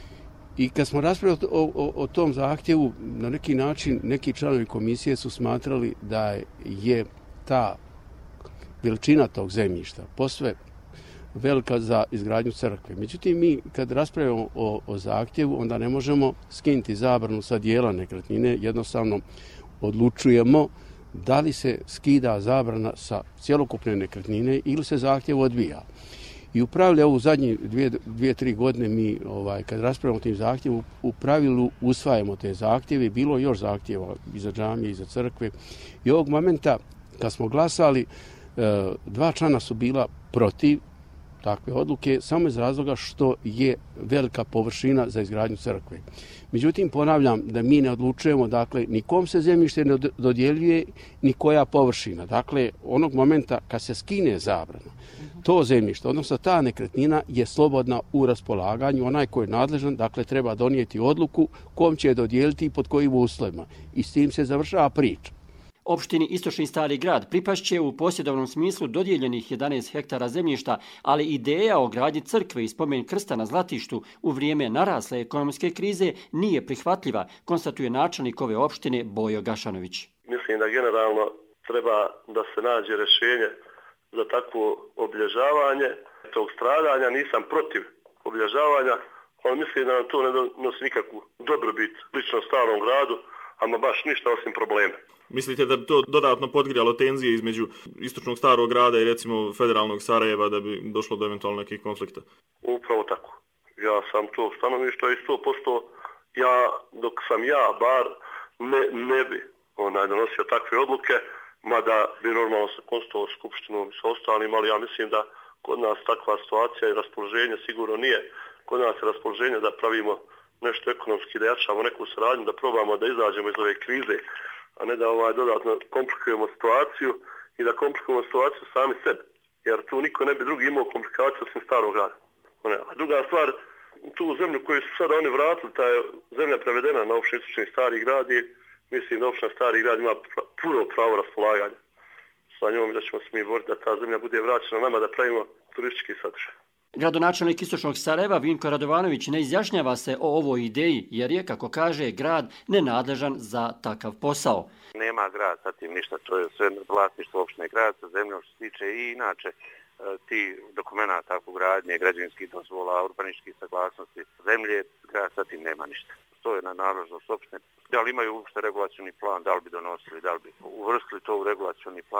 I kad smo raspravili o, o, o tom zahtjevu, na neki način neki članovi komisije su smatrali da je ta veličina tog zemljišta posve velika za izgradnju crkve. Međutim, mi kad raspravljamo o, o zahtjevu, onda ne možemo skinuti zabranu sa dijela nekretnine, jednostavno odlučujemo da li se skida zabrana sa cjelokupne nekretnine ili se zahtjev odbija. I u pravilu, u zadnje dvije, dvije, tri godine mi, ovaj, kad raspravljamo o tim zahtjevu, u pravilu usvajamo te zahtjeve. Bilo je još zahtjeva i za džamije i za crkve. I ovog momenta, kad smo glasali, dva člana su bila protiv takve odluke, samo iz razloga što je velika površina za izgradnju crkve. Međutim, ponavljam da mi ne odlučujemo, dakle, nikom se zemljište ne dodjeljuje, ni koja površina. Dakle, onog momenta kad se skine zabrana, to zemljište, odnosno ta nekretnina je slobodna u raspolaganju, onaj ko je nadležan, dakle, treba donijeti odluku kom će je dodijeliti i pod kojim uslovima. I s tim se završava priča. Opštini Istočni Stari grad pripašće u posjedovnom smislu dodijeljenih jedanaest hektara zemljišta, ali ideja o gradnji crkve i spomen krsta na Zlatištu u vrijeme narasle ekonomske krize nije prihvatljiva, konstatuje načelnik ove opštine Bojo Gašanović. Mislim da generalno treba da se nađe rješenje za takvo obilježavanje tog stradanja. Nisam protiv obilježavanja, ali mislim da nam to ne donosi nikakvu dobrobit lično starom gradu, ama baš ništa osim problema. Mislite da bi to dodatno podgrijalo tenzije između istočnog starog grada i recimo federalnog Sarajeva da bi došlo do eventualno nekih konflikta? Upravo tako. Ja sam to stanovišta i sto posto ja, dok sam ja bar, ne, ne bi onaj, donosio takve odluke, mada bi normalno se konsultovao skupštinom i s ostalim, ali ja mislim da kod nas takva situacija i raspoloženje sigurno nije. Kod nas je raspoloženje da pravimo nešto ekonomski, da jačamo neku saradnju, da probamo da izađemo iz ove krize, a ne da ovaj dodatno komplikujemo situaciju i da komplikujemo situaciju sami sebi. Jer tu niko ne bi drugi imao komplikaciju osim starog grada. A druga stvar, tu zemlju koju su sada oni vratili, ta je zemlja prevedena na opštini Istočni Stari grad i mislim da opština Stari grad ima puno pravo raspolaganja sa njom i da ćemo se mi boriti da ta zemlja bude vraćena nama da pravimo turistički sadržaj. Gradonačelnik Istočnog Sarajeva Vinko Radovanović ne izjašnjava se o ovoj ideji jer je, kako kaže, grad nenadležan za takav posao. Nema grad sa tim ništa, to je sve vlasništvo opštine grad sa zemljom što se tiče i inače ti dokumenta oko gradnje, građevinskih dozvola, urbanističkih saglasnosti zemlje, grad sa tim nema ništa. To je na nadležnost opštine. Da li imaju uopšte regulacioni plan, da li bi donosili, da li bi uvrstili to u regulacioni plan.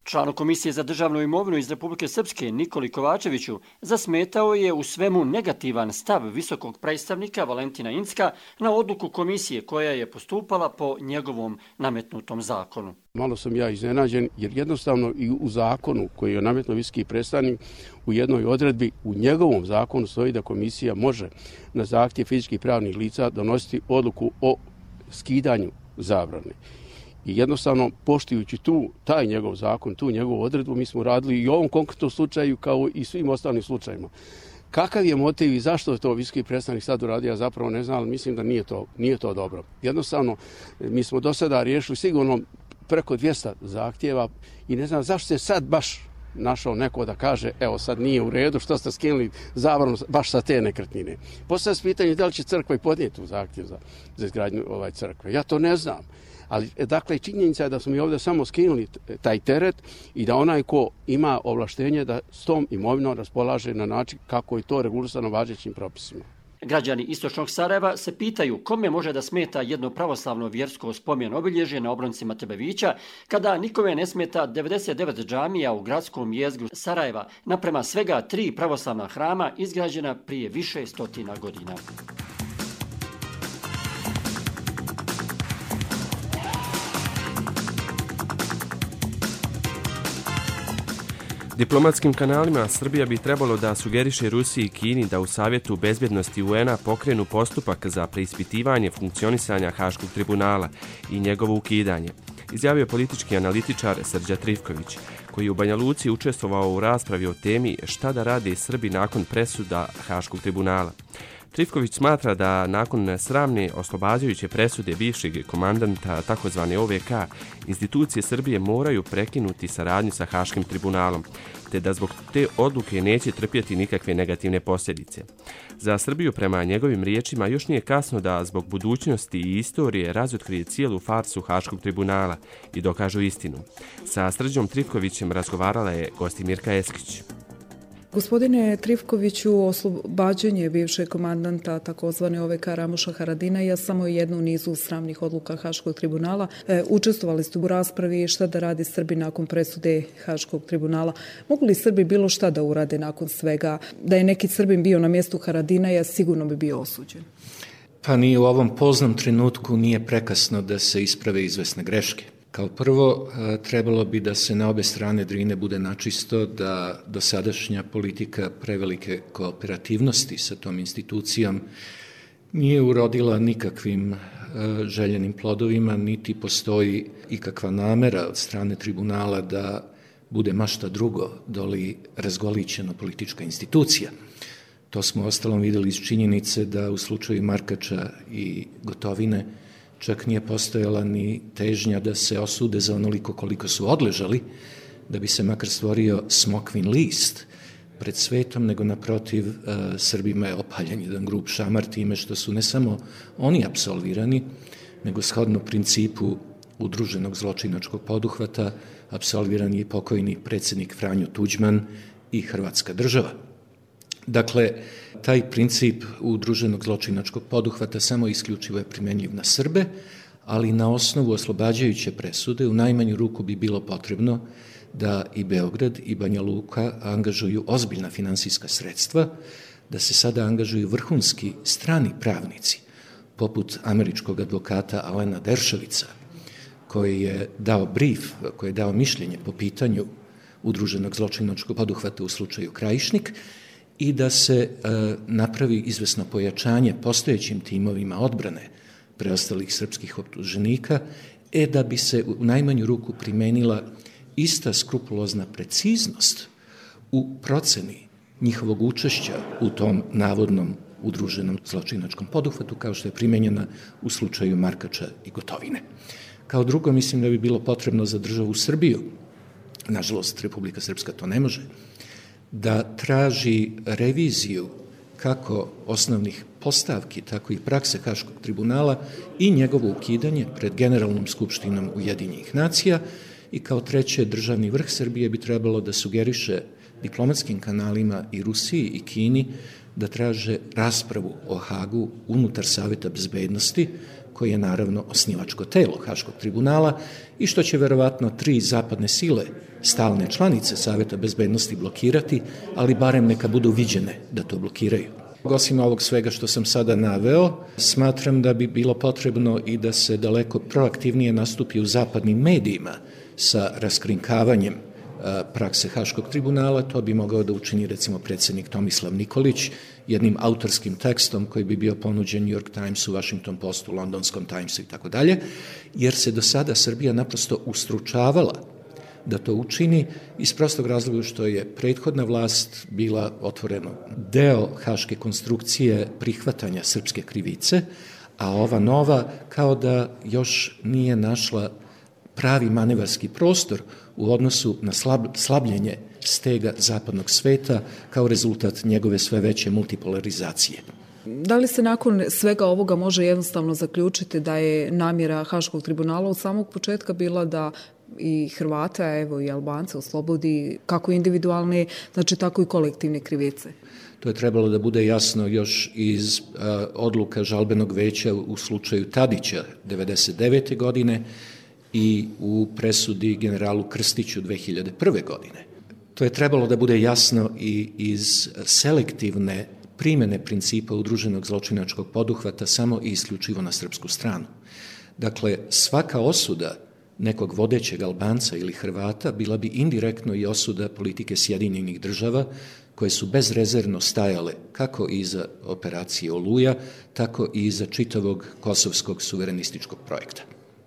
Članu Komisije za državnu imovinu iz Republike Srpske Nikoli Kovačeviću zasmetao je u svemu negativan stav visokog predstavnika Valentina Incka na odluku komisije koja je postupala po njegovom nametnutom zakonu. Malo sam ja iznenađen jer jednostavno i u zakonu koji je nametnuo visoki predstavnik u jednoj odredbi u njegovom zakonu stoji da komisija može na zahtjev fizičkih i pravnih lica donositi odluku o skidanju zabrane. I jednostavno, poštujući tu, taj njegov zakon, tu njegovu odredbu, mi smo radili i u ovom konkretnom slučaju kao i svim ostalim slučajima. Kakav je motiv i zašto je to visoki predstavnik sad uradio, ja zapravo ne znam, ali mislim da nije to, nije to dobro. Jednostavno, mi smo do sada riješili sigurno preko dvjesto zahtjeva i ne znam zašto se sad baš našao neko da kaže, evo sad nije u redu, što ste skinuli zabranu baš sa te nekretnine. Postavlja se pitanje da li će crkva i podnijeti u zahtjev za, za izgradnju ovaj crkve. Ja to ne znam. Ali, dakle, činjenica je da smo mi ovdje samo skinuli taj teret i da onaj ko ima ovlaštenje da s tom imovinom raspolaže na način kako je to regulisano važećim propisima. Građani istočnog Sarajeva se pitaju kome može da smeta jedno pravoslavno vjersko spomen obilježje na obroncima Tebevića, kada nikome ne smeta devedeset devet džamija u gradskom jezgru Sarajeva, naprema svega tri pravoslavna hrama izgrađena prije više stotina godina. Diplomatskim kanalima Srbija bi trebalo da sugeriše Rusiji i Kini da u Savjetu bezbjednosti U N A pokrenu postupak za preispitivanje funkcionisanja Haškog tribunala i njegovo ukidanje, izjavio politički analitičar Srđa Trifković, koji je u Banja Luci učestvovao u raspravi o temi šta da rade Srbi nakon presuda Haškog tribunala. Trifković smatra da nakon sramne oslobađajuće presude bivšeg komandanta tzv. O V K, institucije Srbije moraju prekinuti saradnju sa Haškim tribunalom, te da zbog te odluke neće trpjeti nikakve negativne posljedice. Za Srbiju, prema njegovim riječima, još nije kasno da zbog budućnosti i istorije razotkrije cijelu farsu Haškog tribunala i dokažu istinu. Sa Srđom Trifkovićem razgovarala je Gostimirka Eskić. Gospodine Trifkoviću, oslobađanje bivšeg komandanta takozvane O V K Ramuša Haradinaja samo je jedno u nizu sramnih odluka Haškog tribunala. E, učestvovali ste u raspravi šta da radi Srbi nakon presude Haškog tribunala. Mogu li Srbi bilo šta da urade nakon svega? Da je neki Srbin bio na mjestu Haradinaja, sigurno bi bio osuđen. Pa ni u ovom poznom trenutku nije prekasno da se isprave izvesne greške. Kao prvo, trebalo bi da se na obe strane Drine bude načisto da dosadašnja politika prevelike kooperativnosti sa tom institucijom nije urodila nikakvim željenim plodovima, niti postoji ikakva namera od strane tribunala da bude mašta drugo doli razgolićena politička institucija. To smo ostalom vidjeli iz činjenice da u slučaju Markača i Gotovine čak nije postojala ni težnja da se osude za onoliko koliko su odležali, da bi se makar stvorio smokvin list pred svetom, nego naprotiv Srbima je opaljen jedan grub šamar time što su ne samo oni apsolvirani, nego shodno principu udruženog zločinačkog poduhvata apsolviran je pokojni predsjednik Franjo Tuđman i Hrvatska država. Dakle, taj princip udruženog zločinačkog poduhvata samo isključivo je primjenjiv na Srbe, ali na osnovu oslobađajuće presude u najmanju ruku bi bilo potrebno da i Beograd i Banja Luka angažuju ozbiljna finansijska sredstva, da se sada angažuju vrhunski strani pravnici, poput američkog advokata Alena Deršovica, koji je dao brief, koji je dao mišljenje po pitanju udruženog zločinačkog poduhvata u slučaju Krajišnik, i da se e, napravi izvesno pojačanje postojećim timovima odbrane preostalih srpskih optuženika, e da bi se u najmanju ruku primenila ista skrupulozna preciznost u proceni njihovog učešća u tom navodnom udruženom zločinačkom poduhvatu, kao što je primenjena u slučaju Markača i Gotovine. Kao drugo, mislim da bi bilo potrebno za državu Srbiju, nažalost Republika Srpska to ne može, da traži reviziju kako osnovnih postavki, tako i prakse Haškog tribunala i njegovo ukidanje pred Generalnom skupštinom Ujedinjenih nacija, i kao treće, državni vrh Srbije bi trebalo da sugeriše diplomatskim kanalima i Rusiji i Kini da traže raspravu o Hagu unutar Saveta bezbednosti, koji je naravno osnivačko telo Haškog tribunala i što će verovatno tri zapadne sile, stalne članice Saveta bezbednosti blokirati, ali barem neka budu viđene da to blokiraju. Osim ovog svega što sam sada naveo, smatram da bi bilo potrebno i da se daleko proaktivnije nastupi u zapadnim medijima sa raskrinkavanjem prakse Haškog tribunala. To bi mogao da učini recimo predsjednik Tomislav Nikolić jednim autorskim tekstom koji bi bio ponuđen New York Timesu, Washington Postu, Londonskom Timesu i tako dalje, jer se do sada Srbija naprosto ustručavala da to učini iz prostog razloga što je prethodna vlast bila otvoreno deo haške konstrukcije prihvatanja srpske krivice, a ova nova kao da još nije našla pravi manevarski prostor u odnosu na slab, slabljenje stega zapadnog sveta kao rezultat njegove sve veće multipolarizacije. Da li se nakon svega ovoga može jednostavno zaključiti da je namjera Haškog tribunala od samog početka bila da i Hrvata, evo i Albance oslobodi kako individualne, znači tako i kolektivne krivice? To je trebalo da bude jasno još iz uh, odluka žalbenog veća u slučaju Tadića devedeset devete godine i u presudi generalu Krstiću dve hiljade prve godine. To je trebalo da bude jasno i iz selektivne primjene principa udruženog zločinačkog poduhvata samo i isključivo na srpsku stranu. Dakle, svaka osuda nekog vodećeg Albanca ili Hrvata bila bi indirektno i osuda politike Sjedinjenih država koje su bezrezervno stajale kako iza operacije Oluja, tako i iza čitavog kosovskog suverenističkog projekta.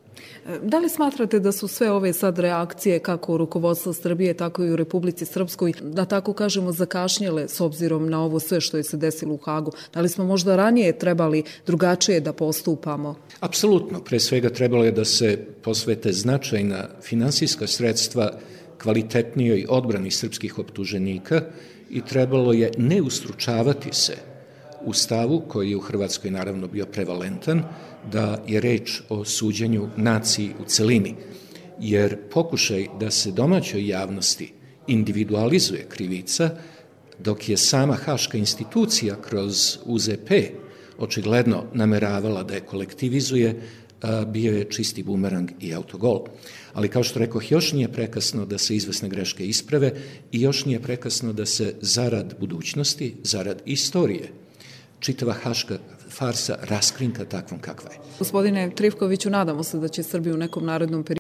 Da li smatrate da su sve ove sad reakcije kako u rukovodstvu Srbije, tako i u Republici Srpskoj, da tako kažemo, zakašnjele s obzirom na ovo sve što je se desilo u Hagu? Da li smo možda ranije trebali drugačije da postupamo? Apsolutno. Pre svega trebalo je da se posvete značajna finansijska sredstva kvalitetnijoj odbrani srpskih optuženika i trebalo je ne ustručavati se u stavu koji je u Hrvatskoj naravno bio prevalentan, da je reč o suđenju naciji u celini, jer pokušaj da se domaćoj javnosti individualizuje krivica, dok je sama haška institucija kroz U Z P očigledno nameravala da je kolektivizuje, bio je čisti bumerang i autogol. Ali kao što rekoh, još nije prekasno da se izvesne greške isprave i još nije prekasno da se zarad budućnosti, zarad istorije, čitava haška farsa raskrinka takvom kakva je. Gospodine Trifkoviću, nadamo se da će Srbija u nekom narednom periodu